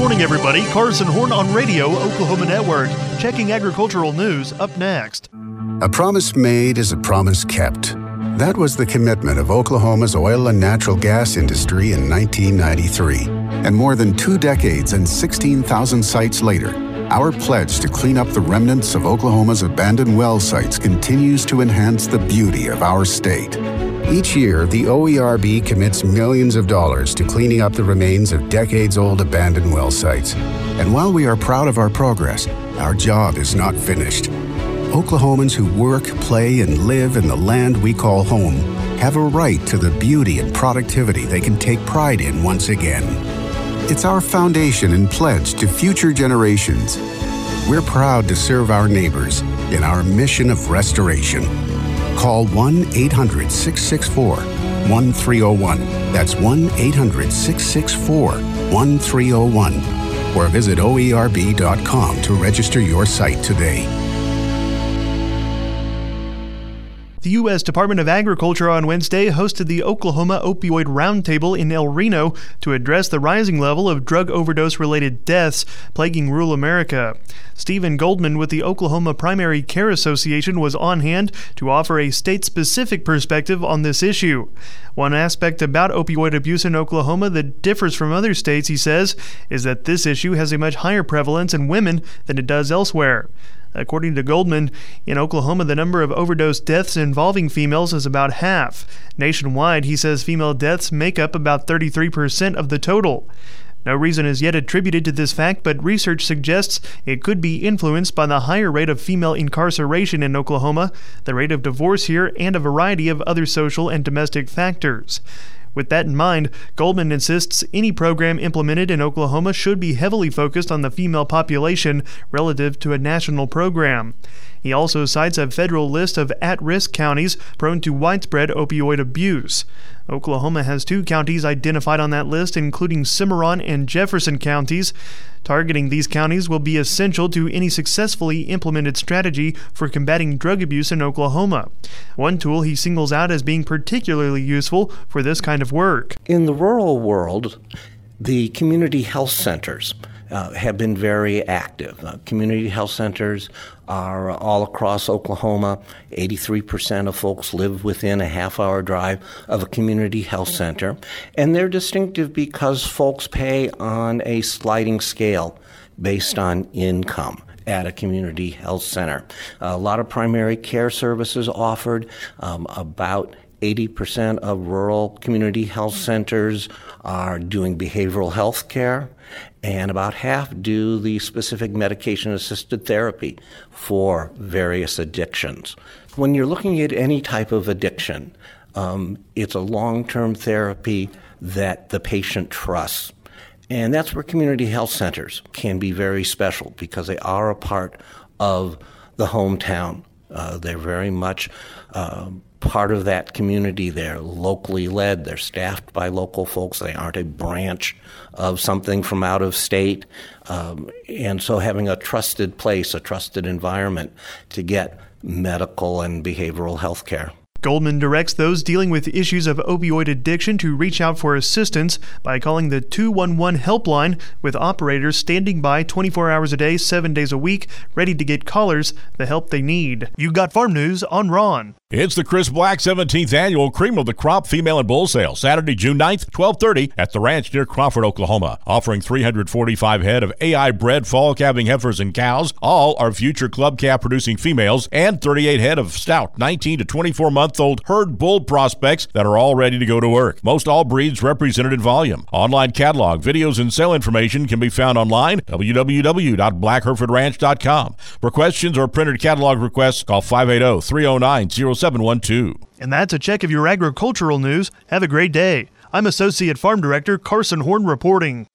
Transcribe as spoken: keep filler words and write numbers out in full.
morning, everybody. Carson Horn on Radio Oklahoma Network. Checking agricultural news up next. A promise made is a promise kept. That was the commitment of Oklahoma's oil and natural gas industry in nineteen ninety-three. And more than two decades and sixteen thousand sites later, our pledge to clean up the remnants of Oklahoma's abandoned well sites continues to enhance the beauty of our state. Each year, the O E R B commits millions of dollars to cleaning up the remains of decades-old abandoned well sites. And while we are proud of our progress, our job is not finished. Oklahomans who work, play, and live in the land we call home have a right to the beauty and productivity they can take pride in once again. It's our foundation and pledge to future generations. We're proud to serve our neighbors in our mission of restoration. Call one eight hundred, six six four, one three zero one. That's one eight hundred, six six four, one three zero one. Or visit O E R B dot com to register your site today. The U S Department of Agriculture on Wednesday hosted the Oklahoma Opioid Roundtable in El Reno to address the rising level of drug overdose-related deaths plaguing rural America. Stephen Goldman with the Oklahoma Primary Care Association was on hand to offer a state-specific perspective on this issue. One aspect about opioid abuse in Oklahoma that differs from other states, he says, is that this issue has a much higher prevalence in women than it does elsewhere. According to Goldman, in Oklahoma, the number of overdose deaths involving females is about half. Nationwide, he says female deaths make up about thirty-three percent of the total. No reason is yet attributed to this fact, but research suggests it could be influenced by the higher rate of female incarceration in Oklahoma, the rate of divorce here, and a variety of other social and domestic factors. With that in mind, Goldman insists any program implemented in Oklahoma should be heavily focused on the female population relative to a national program. He also cites a federal list of at-risk counties prone to widespread opioid abuse. Oklahoma has two counties identified on that list, including Cimarron and Jefferson counties. Targeting these counties will be essential to any successfully implemented strategy for combating drug abuse in Oklahoma. One tool he singles out as being particularly useful for this kind of work. In the rural world, the community health centers Uh, have been very active. Uh, community health centers are all across Oklahoma. eighty-three percent of folks live within a half-hour drive of a community health center. And they're distinctive because folks pay on a sliding scale based on income at a community health center. A lot of primary care services offered. Um, about eighty percent of rural community health centers are doing behavioral health care, and about half do the specific medication-assisted therapy for various addictions. When you're looking at any type of addiction, um, it's a long-term therapy that the patient trusts. And that's where community health centers can be very special because they are a part of the hometown. Uh, they're very much uh, part of that community. They're locally led. They're staffed by local folks. They aren't a branch of something from out of state. Um, and so having a trusted place, a trusted environment to get medical and behavioral health care. Goldman directs those dealing with issues of opioid addiction to reach out for assistance by calling the two one one helpline, with operators standing by twenty-four hours a day, seven days a week, ready to get callers the help they need. You got farm news on Ron. It's the Chris Black seventeenth Annual Cream of the Crop Female and Bull Sale, Saturday, June ninth, twelve thirty at the ranch near Crawford, Oklahoma. Offering three hundred forty-five head of A I-bred fall calving heifers and cows. All are future club calf producing females, and thirty-eight head of stout nineteen to twenty-four month old herd bull prospects that are all ready to go to work. Most all breeds represented in volume. Online catalog, videos, and sale information can be found online, w w w dot black hereford ranch dot com. For questions or printed catalog requests, call five eight zero, three zero nine, zero seven one two. And that's a check of your agricultural news. Have a great day. I'm Associate Farm Director Carson Horn reporting.